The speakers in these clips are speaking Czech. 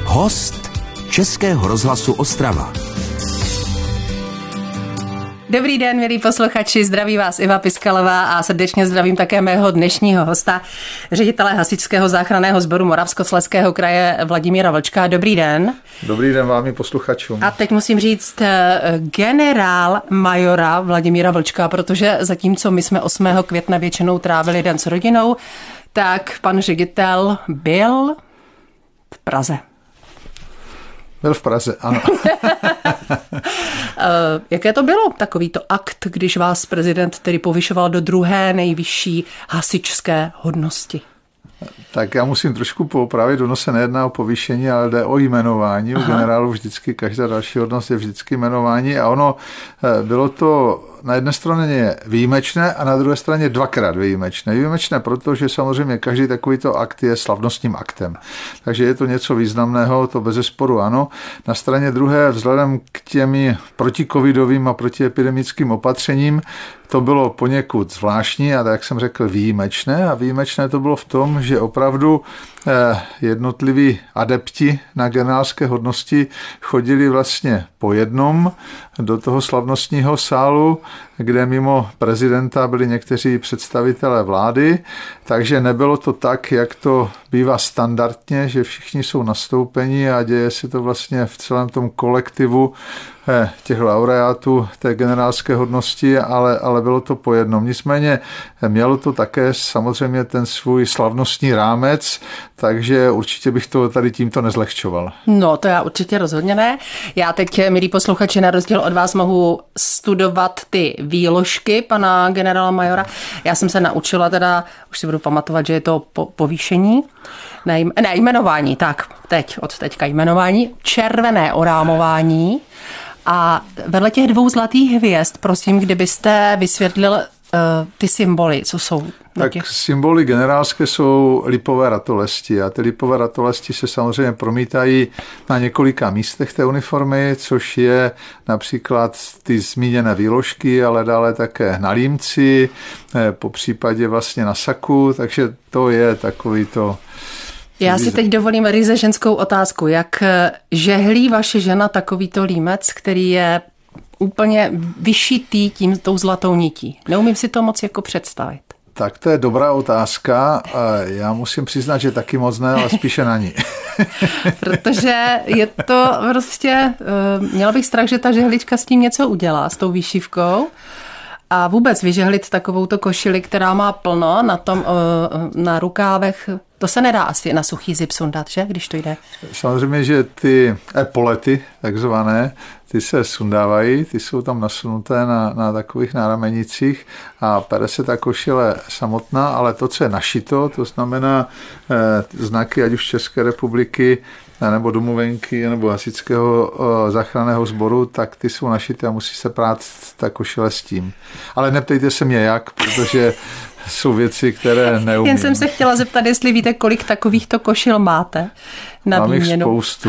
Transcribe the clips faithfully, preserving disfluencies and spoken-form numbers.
Host Českého rozhlasu Ostrava. Dobrý den, milí posluchači, zdraví vás Iva Piskalová a srdečně zdravím také mého dnešního hosta, ředitele Hasičského záchranného sboru Moravskoslezského kraje Vladimíra Vlčka. Dobrý den. Dobrý den vám i posluchačům. A teď musím říct generál majora Vladimíra Vlčka, protože zatímco my jsme osmého května většinou trávili den s rodinou, tak pan ředitel byl v Praze. Byl v Praze, ano. Jaké to bylo, takovýto akt, když vás prezident tedy povyšoval do druhé nejvyšší hasičské hodnosti? Tak já musím trošku poopravit, ono se nejedná o povýšení, ale jde o jmenování. U generálu vždycky každá další hodnost je vždycky jmenování a ono bylo to na jedné straně výjimečné a na druhé straně dvakrát výjimečné. Výjimečné, protože samozřejmě každý takovýto akt je slavnostním aktem. Takže je to něco významného, to bezesporu ano. Na straně druhé, vzhledem k těm protikovidovým a protiepidemickým opatřením, to bylo poněkud zvláštní a tak, jak jsem řekl, výjimečné. A výjimečné to bylo v tom, že opravdu jednotliví adepti na generálské hodnosti chodili vlastně po jednom do toho slavnostního sálu, kde mimo prezidenta byli někteří představitelé vlády, takže nebylo to tak, jak to bývá standardně, že všichni jsou nastoupeni a děje se to vlastně v celém tom kolektivu těch laureátů té generálské hodnosti, ale, ale bylo to po jednom. Nicméně mělo to také samozřejmě ten svůj slavnostní rámec, takže určitě bych to tady tímto nezlehčoval. No, to já určitě rozhodně ne. Já teď, milí posluchači, na rozdíl od vás mohu studovat ty výložky pana generála majora. Já jsem se naučila teda, už si budu pamatovat, že je to po, povýšení, ne, ne, jmenování, tak, teď, od teďka jmenování, červené orámování a vedle těch dvou zlatých hvězd, prosím, kdybyste vysvětlil uh, ty symboly, co jsou. Tak těch... symboly generálské jsou lipové ratolesti a ty lipové ratolesti se samozřejmě promítají na několika místech té uniformy, což je například ty zmíněné výložky, ale dále také na límci, po případě vlastně na saku, takže to je takový to. Já si teď dovolím ryze ženskou otázku. Jak žehlí vaše žena takovýto límec, který je úplně vyšitý tím tou zlatou nití? Neumím si to moc jako představit. Tak to je dobrá otázka. Já musím přiznat, že taky moc ne, ale spíše na ní. Protože je to prostě, měla bych strach, že ta žehlička s tím něco udělá, s tou výšivkou. A vůbec vyžehlit takovouto košili, která má plno na tom, na rukávech, to se nedá asi na suchý zip sundat, že, když to jde? Samozřejmě, že ty epolety, takzvané, ty se sundávají, ty jsou tam nasunuté na, na takových náramenicích a pere se ta košile samotná, ale to, co je našito, to znamená eh, znaky, ať už České republiky, nebo domovenky, nebo hasičského záchranného sboru, tak ty jsou našité a musí se prát ta košile s tím. Ale neptejte se mě jak, protože jsou věci, které neumím. Jen jsem se chtěla zeptat, jestli víte, kolik takovýchto košil máte na Mám výměnu. Mám jich spoustu.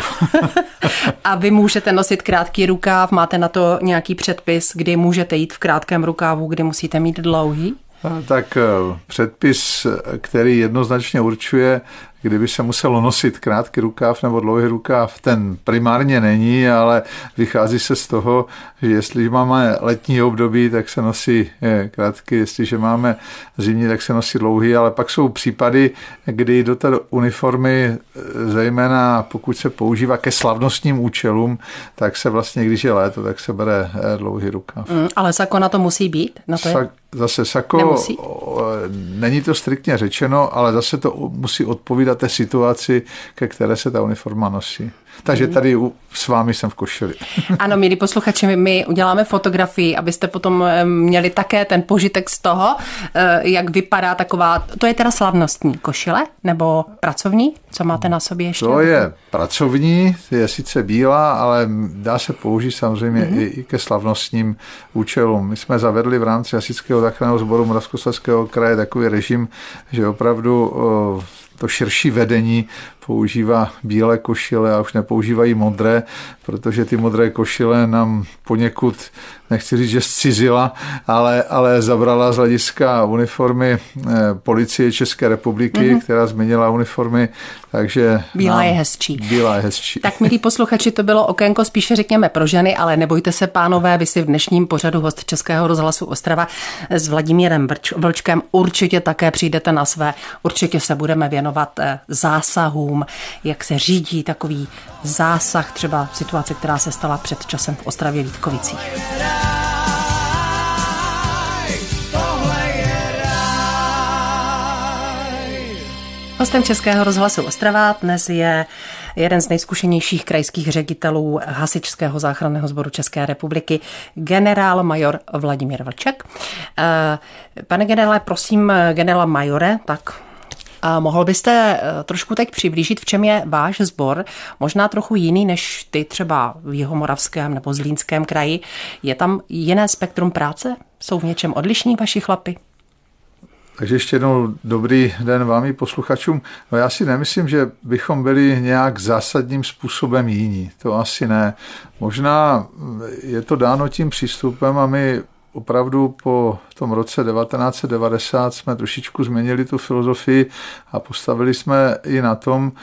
A vy můžete nosit krátký rukáv, máte na to nějaký předpis, kdy můžete jít v krátkém rukávu, kdy musíte mít dlouhý? Tak předpis, který jednoznačně určuje, kdyby se muselo nosit krátký rukáv nebo dlouhý rukáv, ten primárně není, ale vychází se z toho, že jestli máme letní období, tak se nosí krátký, jestliže máme zimní, tak se nosí dlouhý, ale pak jsou případy, kdy do té uniformy, zejména pokud se používá ke slavnostním účelům, tak se vlastně, když je léto, tak se bere dlouhý rukáv. Mm, ale sako na to musí být? Na to je... Sa- zase sako, Nemusí. Není to striktně řečeno, ale zase to musí odpovídat té situaci, ke které se ta uniforma nosí. Takže tady s vámi jsem v košili. Ano, milí posluchači, my uděláme fotografii, abyste potom měli také ten požitek z toho, jak vypadá taková, to je teda slavnostní košile, nebo pracovní? Co máte na sobě ještě? To je pracovní, je sice bílá, ale dá se použít samozřejmě mm-hmm. i, i ke slavnostním účelům. My jsme zavedli v rámci Hasičského záchranného sboru Moravskoslezského kraje takový režim, že opravdu to širší vedení používá bílé košile a už nepoužívají modré, protože ty modré košile nám poněkud, nechci říct, že zcizila, ale, ale zabrala z hlediska uniformy policie České republiky, mm-hmm. která změnila uniformy, takže... Bílá nám, je hezčí. Bílá je hezčí. Tak, milí posluchači, to bylo okénko spíše řekněme pro ženy, ale nebojte se, pánové, vy si v dnešním pořadu host Českého rozhlasu Ostrava s Vladimírem Vlčkem určitě také přijdete na své. Určitě se budeme věnovat zásahům, jak se řídí takový zásah, třeba situace, která se stala před časem v Ostravě Vítkovicích. Hostem Českého rozhlasu Ostrava dnes je jeden z nejzkušenějších krajských ředitelů Hasičského záchranného sboru České republiky, generál major Vladimír Vlček. Pane generále, prosím, generála majore, tak a mohl byste trošku teď přiblížit, v čem je váš sbor, možná trochu jiný než ty třeba v Jihomoravském nebo Zlínském kraji. Je tam jiné spektrum práce? Jsou v něčem odlišní vaši chlapi? Takže ještě jednou dobrý den vám i posluchačům. No já si nemyslím, že bychom byli nějak zásadním způsobem jiní. To asi ne. Možná je to dáno tím přístupem a my opravdu po tom roce devatenáct set devadesát jsme trošičku změnili tu filozofii a postavili jsme i na tom,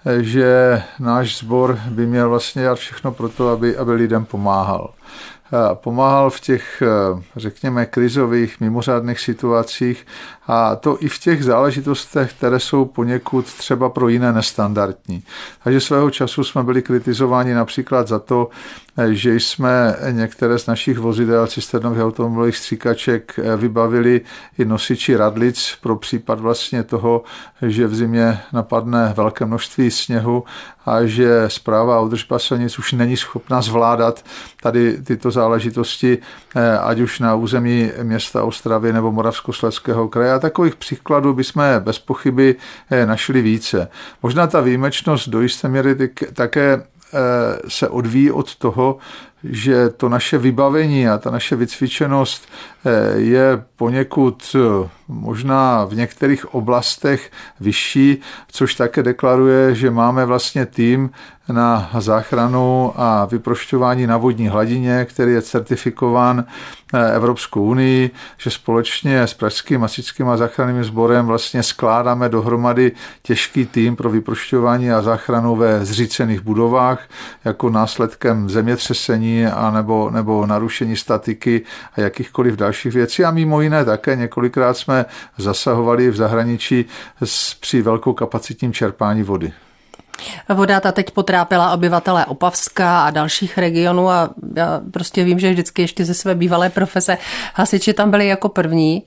že náš sbor by měl vlastně dělat všechno pro to, aby, aby lidem pomáhal. Pomáhal v těch, řekněme, krizových, mimořádných situacích a to i v těch záležitostech, které jsou poněkud třeba pro jiné nestandardní. Takže svého času jsme byli kritizováni například za to, že jsme některé z našich vozidel, cisternových automobilových stříkaček vybavili i nosiči radlic pro případ vlastně toho, že v zimě napadne velké množství sněhu a že správa a údržba silnic už není schopna zvládat tady tyto záležitosti, ať už na území města Ostravy nebo Moravskoslezského kraje. A takových příkladů bychom bez pochyby našli více. Možná ta výjimečnost do jisté míry také se odvíjí od toho, že to naše vybavení a ta naše vycvičenost je poněkud možná v některých oblastech vyšší, což také deklaruje, že máme vlastně tým na záchranu a vyprošťování na vodní hladině, který je certifikován Evropskou unii, že společně s Pražským hasičským a záchranným sborem vlastně skládáme dohromady těžký tým pro vyprošťování a záchranu ve zřícených budovách jako následkem zemětřesení a nebo, nebo narušení statiky a jakýchkoliv dalších věcí. A mimo jiné také několikrát jsme zasahovali v zahraničí při velkokapacitním čerpání vody. Voda ta teď potrápila obyvatele Opavska a dalších regionů a já prostě vím, že vždycky ještě ze své bývalé profese hasiči tam byli jako první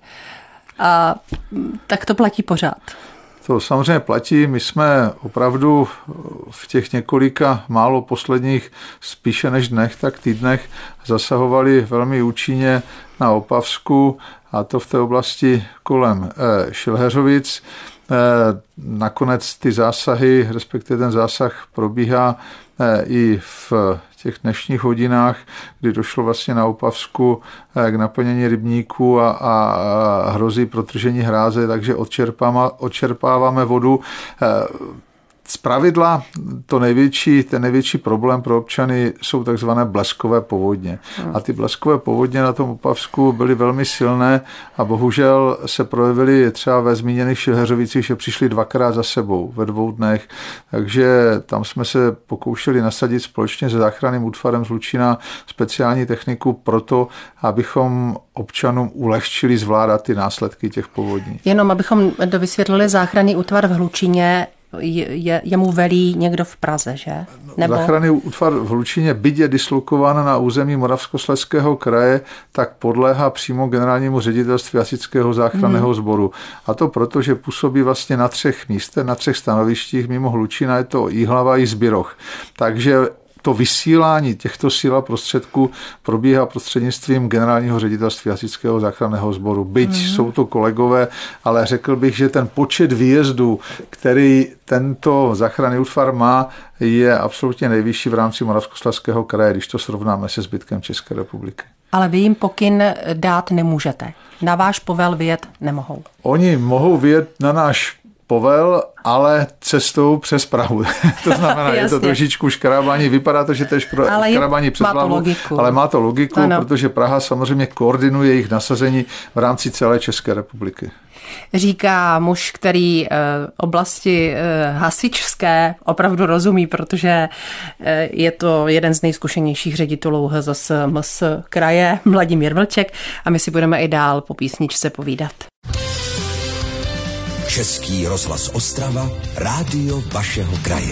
a tak to platí pořád. To samozřejmě platí. My jsme opravdu v těch několika málo posledních spíše než dnech, tak týdnech zasahovali velmi účinně na Opavsku a to v té oblasti kolem Šilheřovic. Nakonec ty zásahy, respektive ten zásah probíhá i v těch dnešních hodinách, kdy došlo vlastně na Opavsku k naplnění rybníků a, a hrozí protržení hráze, takže odčerpáváme, odčerpáváme vodu. Zpravidla to největší, ten největší problém pro občany jsou takzvané bleskové povodně. A ty bleskové povodně na tom Opavsku byly velmi silné a bohužel se projevily třeba ve zmíněných Šilheřovicích, že přišly dvakrát za sebou ve dvou dnech. Takže tam jsme se pokoušeli nasadit společně se záchranným útvarem z Hlučína speciální techniku proto, abychom občanům ulehčili zvládat ty následky těch povodní. Jenom abychom dovysvětlili, záchranný útvar v Hlučíně Je, je, jemu velí někdo v Praze, že? Nebo... Záchranný útvar v Hlučíně, byť je dislokován na území Moravskoslezského kraje, tak podléhá přímo generálnímu ředitelství Hasičského záchranného hmm. sboru. A to proto, že působí vlastně na třech místech, na třech stanovištích mimo Hlučína, je to Jihlava i Zbiroch. Takže to vysílání těchto sil a prostředků probíhá prostřednictvím generálního ředitelství Hasičského záchranného sboru. Byť mm. jsou to kolegové, ale řekl bych, že ten počet výjezdů, který tento záchranný útvar má, je absolutně nejvyšší v rámci Moravskoslezského kraje, když to srovnáme se zbytkem České republiky. Ale vy jim pokyn dát nemůžete. Na váš povel vyjet nemohou. Oni mohou vyjet na náš povel, ale cestou přes Prahu. To znamená, je to trošičku škrabání, vypadá to, že to je škrabání přes hlavu, ale má to logiku, ano. Protože Praha samozřejmě koordinuje jejich nasazení v rámci celé České republiky. Říká muž, který oblasti hasičské opravdu rozumí, protože je to jeden z nejzkušenějších ředitelů H Z S M S kraje, Vladimír Vlček, a my si budeme i dál po písničce povídat. Český rozhlas Ostrava, rádio vašeho kraje.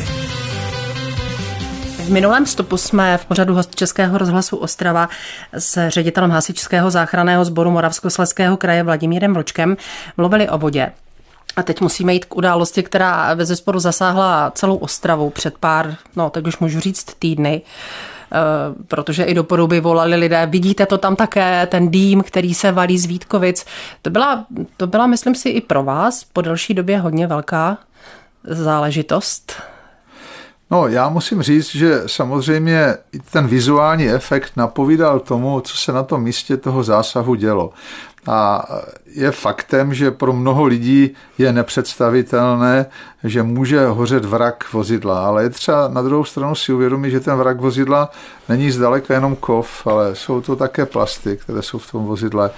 V minulém vstupu jsme v pořadu host Českého rozhlasu Ostrava s ředitelem hasičského záchranného sboru Moravskoslezského kraje Vladimírem Vlčkem mluvili o vodě. A teď musíme jít k události, která bezesporu zasáhla celou Ostravu před pár, no teď už můžu říct týdny, protože i do Poruby volali lidé. Vidíte to tam také, ten dým, který se valí z Vítkovic. To byla, to byla, myslím si, i pro vás po delší době hodně velká záležitost. No, já musím říct, že samozřejmě ten vizuální efekt napovídal tomu, co se na tom místě toho zásahu dělo. A je faktem, že pro mnoho lidí je nepředstavitelné, že může hořet vrak vozidla, ale je třeba na druhou stranu si uvědomit, že ten vrak vozidla není zdaleka jenom kov, ale jsou to také plasty, které jsou v tom vozidle.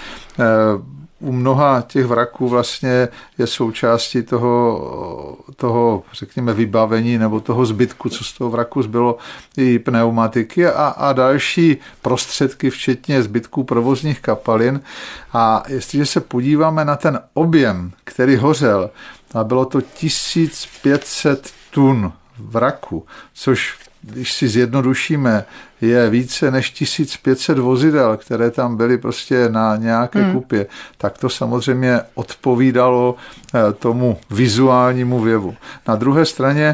U mnoha těch vraků vlastně je součástí toho, toho, řekněme, vybavení nebo toho zbytku, co z toho vraku zbylo, i pneumatiky a, a další prostředky, včetně zbytků provozních kapalin. A jestliže se podíváme na ten objem, který hořel, a bylo to tisíc pět set tun vraku, což když si zjednodušíme, je více než tisíc pět set vozidel, které tam byly prostě na nějaké hmm. kupě, tak to samozřejmě odpovídalo tomu vizuálnímu věvu. Na druhé straně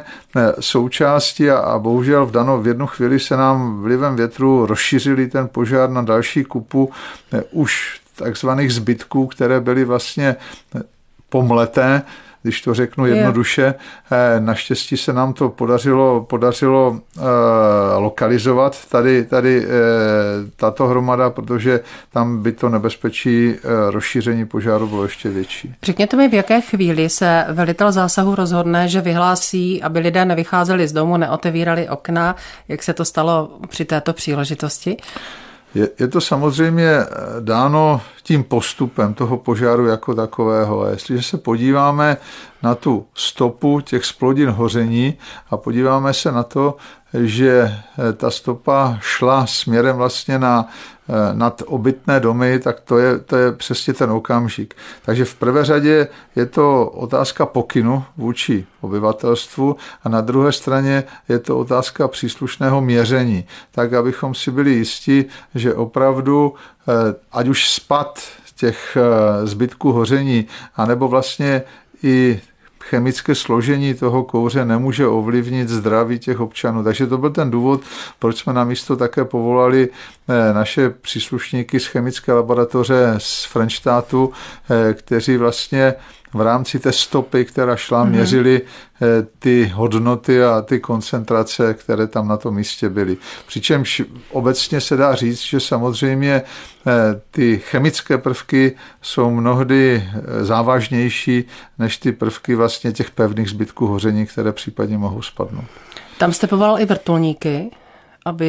součástí a, a bohužel v danou v jednu chvíli se nám vlivem větru rozšířili ten požár na další kupu už takzvaných zbytků, které byly vlastně pomleté, když to řeknu jednoduše. Naštěstí se nám to podařilo, podařilo eh, lokalizovat tady, tady eh, tato hromada, protože tam by to nebezpečí eh, rozšíření požáru bylo ještě větší. Řekněte mi, v jaké chvíli se velitel zásahu rozhodne, že vyhlásí, aby lidé nevycházeli z domu, neotevírali okna, jak se to stalo při této příležitosti? Je, je to samozřejmě dáno tím postupem toho požáru jako takového. A jestliže se podíváme na tu stopu těch splodin hoření a podíváme se na to, že ta stopa šla směrem vlastně na nad obytné domy, tak to je, to je přesně ten okamžik. Takže v prvé řadě je to otázka pokynu vůči obyvatelstvu a na druhé straně je to otázka příslušného měření, tak abychom si byli jistí, že opravdu ať už spad těch zbytků hoření, anebo vlastně i chemické složení toho kouře nemůže ovlivnit zdraví těch občanů. Takže to byl ten důvod, proč jsme na místo také povolali naše příslušníky z chemické laboratoře z Frenštátu, kteří vlastně v rámci té stopy, která šla, měřili ty hodnoty a ty koncentrace, které tam na tom místě byly. Přičemž obecně se dá říct, že samozřejmě ty chemické prvky jsou mnohdy závažnější než ty prvky vlastně těch pevných zbytků hoření, které případně mohou spadnout. Tam jste povolal i vrtulníky, aby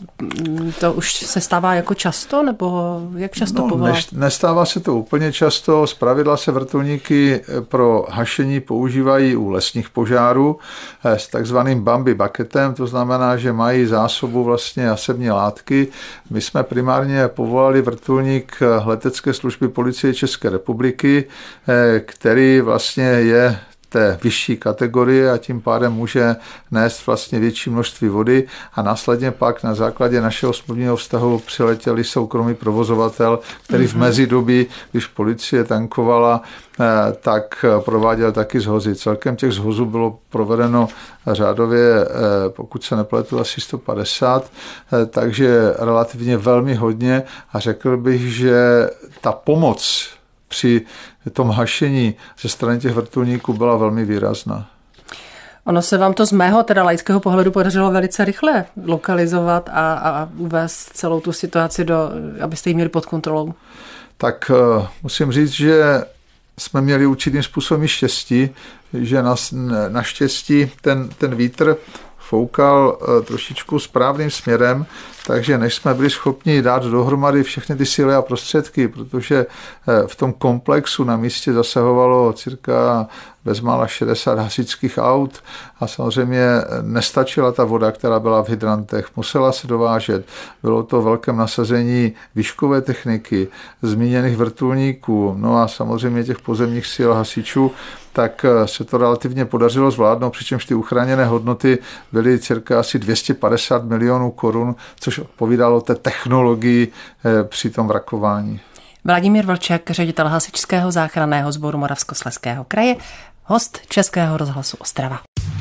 to už se stává jako často, nebo jak často no, povolal? Nestává se to úplně často. Zpravidla se vrtulníky pro hašení používají u lesních požárů s takzvaným Bambi bucketem, to znamená, že mají zásobu vlastně asební látky. My jsme primárně povolali vrtulník letecké služby Policie České republiky, který vlastně je té vyšší kategorie a tím pádem může nést vlastně větší množství vody a následně pak na základě našeho smluvního vztahu přiletěli soukromý provozovatel, který v mezidobí, když policie tankovala, tak prováděl taky zhozy. Celkem těch zhozů bylo provedeno řádově, pokud se nepletu, asi sto padesát, takže relativně velmi hodně a řekl bych, že ta pomoc při tom hašení ze strany těch vrtulníků byla velmi výrazná. Ono se vám to z mého teda laického pohledu podařilo velice rychle lokalizovat a, a uvést celou tu situaci, do, abyste ji měli pod kontrolou. Tak musím říct, že jsme měli určitým způsobem štěstí, že na, naštěstí ten, ten vítr foukal trošičku správným směrem, takže než jsme byli schopni dát dohromady všechny ty síly a prostředky, protože v tom komplexu na místě zasahovalo cirka bezmála šedesát hasičských aut a samozřejmě nestačila ta voda, která byla v hydrantech, musela se dovážet. Bylo to velkém nasazení výškové techniky, zmíněných vrtulníků, no a samozřejmě těch pozemních sil hasičů, tak se to relativně podařilo zvládnout, přičemž ty uchráněné hodnoty byly cirka asi dvě stě padesát milionů korun, což odpovídalo té technologii při tom vrakování. Vladimír Vlček, ředitel Hasičského záchranného sboru Moravskoslezského kraje, host Českého rozhlasu Ostrava.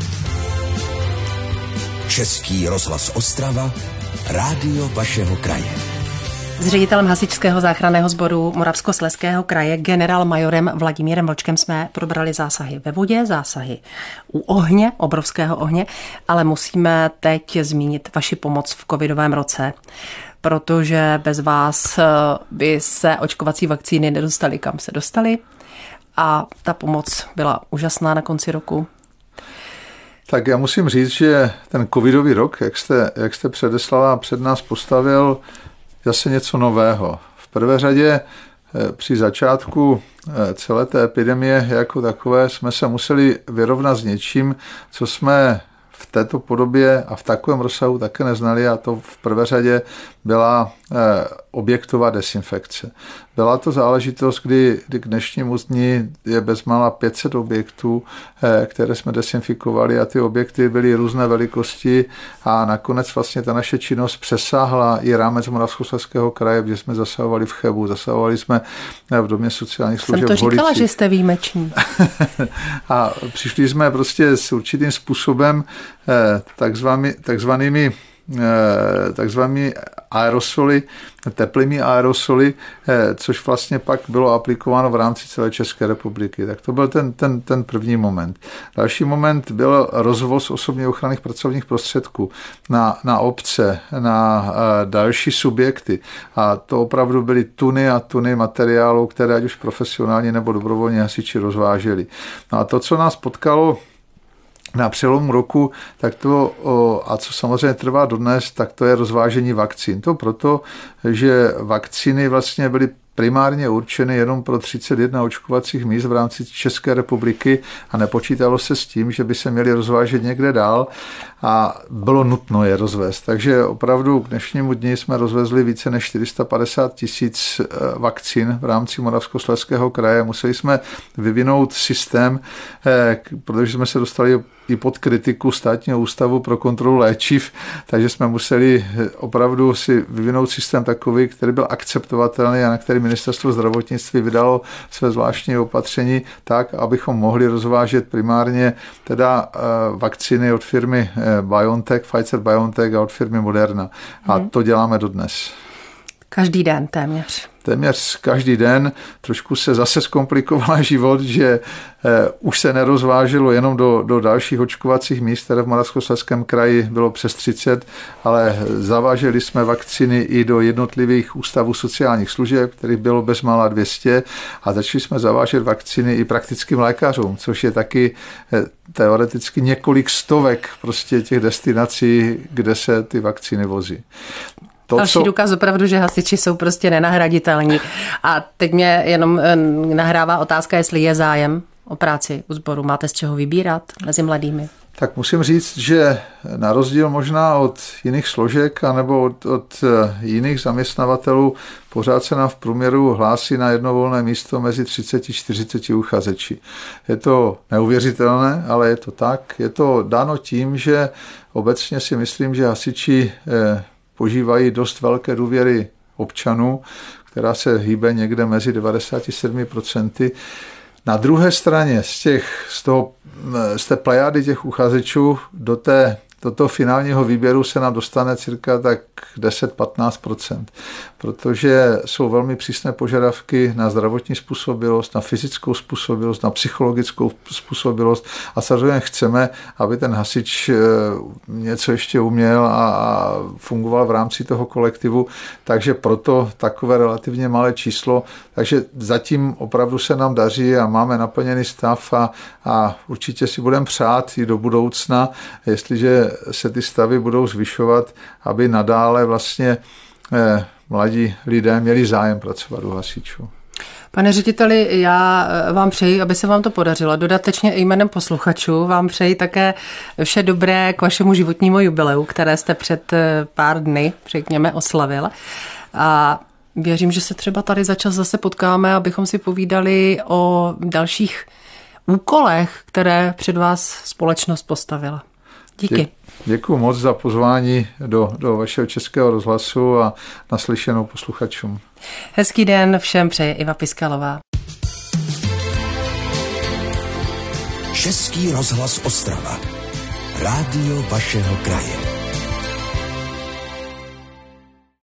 Český rozhlas Ostrava, rádio vašeho kraje. S ředitelem Hasičského záchranného sboru Moravskoslezského kraje generálmajorem Vladimírem Vlčkem jsme probrali zásahy ve vodě, zásahy u ohně, obrovského ohně, ale musíme teď zmínit vaši pomoc v covidovém roce, protože bez vás by se očkovací vakcíny nedostaly, kam se dostaly, a ta pomoc byla úžasná na konci roku. Tak já musím říct, že ten covidový rok, jak jste, jak jste předeslala, před nás postavil zase něco nového. V prvé řadě při začátku celé té epidemie jako takové jsme se museli vyrovnat s něčím, co jsme v této podobě a v takovém rozsahu také neznali, a to v prvé řadě byla objektová desinfekce. Byla to záležitost, kdy, kdy k dnešnímu dni je bezmála pět set objektů, které jsme desinfikovali, a ty objekty byly různé velikosti a nakonec vlastně ta naše činnost přesáhla i rámec Moravskoslezského kraje, kde jsme zasahovali v Chebu, zasahovali jsme v Domě sociálních služeb v Holici. Jsem to říkala, že jste výjimeční. A přišli jsme prostě s určitým způsobem takzvanými, takzvanými takzvanými aerosoly, teplými aerosoly, což vlastně pak bylo aplikováno v rámci celé České republiky. Tak to byl ten, ten, ten první moment. Další moment byl rozvoz osobně ochranných pracovních prostředků na, na obce, na další subjekty. A to opravdu byly tuny a tuny materiálů, které ať už profesionálně nebo dobrovolně hasiči rozváželi. No a to, co nás potkalo na přelomu roku, tak to, a co samozřejmě trvá dodnes, tak to je rozvážení vakcín. To proto, že vakcíny vlastně byly primárně určeny jenom pro třicet jedna očkovacích míst v rámci České republiky a nepočítalo se s tím, že by se měly rozvážet někde dál, a bylo nutno je rozvést. Takže opravdu k dnešnímu dni jsme rozvezli více než čtyři sta padesát tisíc vakcín v rámci Moravskoslezského kraje. Museli jsme vyvinout systém, protože jsme se dostali i pod kritiku Státního ústavu pro kontrolu léčiv, takže jsme museli opravdu si vyvinout systém takový, který byl akceptovatelný a na který Ministerstvo zdravotnictví vydalo své zvláštní opatření tak, abychom mohli rozvážet primárně teda vakcíny od firmy BioNTech, Pfizer-BioNTech a od firmy Moderna. A to děláme dodnes. Každý den téměř. Téměř každý den. Trošku se zase zkomplikoval život, že eh, už se nerozváželo jenom do, do dalších očkovacích míst, které v Moravskoslezském kraji bylo přes třicet, ale zaváželi jsme vakcíny i do jednotlivých ústavů sociálních služeb, kterých bylo bezmála dvě stě, a začali jsme zavážet vakcíny i praktickým lékařům, což je taky eh, teoreticky několik stovek prostě těch destinací, kde se ty vakcíny vozí. To, Další co... důkaz opravdu, že hasiči jsou prostě nenahraditelní. A teď mě jenom nahrává otázka, jestli je zájem o práci u sboru. Máte z čeho vybírat mezi mladými? Tak musím říct, že na rozdíl možná od jiných složek anebo od, od jiných zaměstnavatelů pořád se nám v průměru hlásí na jedno volné místo mezi třicet až čtyřicet uchazeči. Je to neuvěřitelné, ale je to tak. Je to dáno tím, že obecně si myslím, že hasiči požívají dost velké důvěry občanů, která se hýbe někde mezi devadesát sedm procent. Na druhé straně z, těch, z, toho, z té plejády těch uchazečů do té do toho finálního výběru se nám dostane cirka tak deset až patnáct procent, protože jsou velmi přísné požadavky na zdravotní způsobilost, na fyzickou způsobilost, na psychologickou způsobilost a samozřejmě chceme, aby ten hasič něco ještě uměl a fungoval v rámci toho kolektivu, takže proto takové relativně malé číslo, takže zatím opravdu se nám daří a máme naplněný stav a, a určitě si budeme přát i do budoucna, jestliže se ty stavy budou zvyšovat, aby nadále vlastně eh, mladí lidé měli zájem pracovat u hasičů. Pane řediteli, já vám přeji, aby se vám to podařilo. Dodatečně i jménem posluchačů vám přeji také vše dobré k vašemu životnímu jubileu, které jste před pár dny, řekněme, oslavil. A věřím, že se třeba tady za čas zase potkáme, abychom si povídali o dalších úkolech, které před vás společnost postavila. Díky. Děkuji moc za pozvání do, do vašeho Českého rozhlasu a naslyšenou posluchačům. Hezký den všem přeje Iva Piskalová. Český rozhlas Ostrava. Rádio vašeho kraje.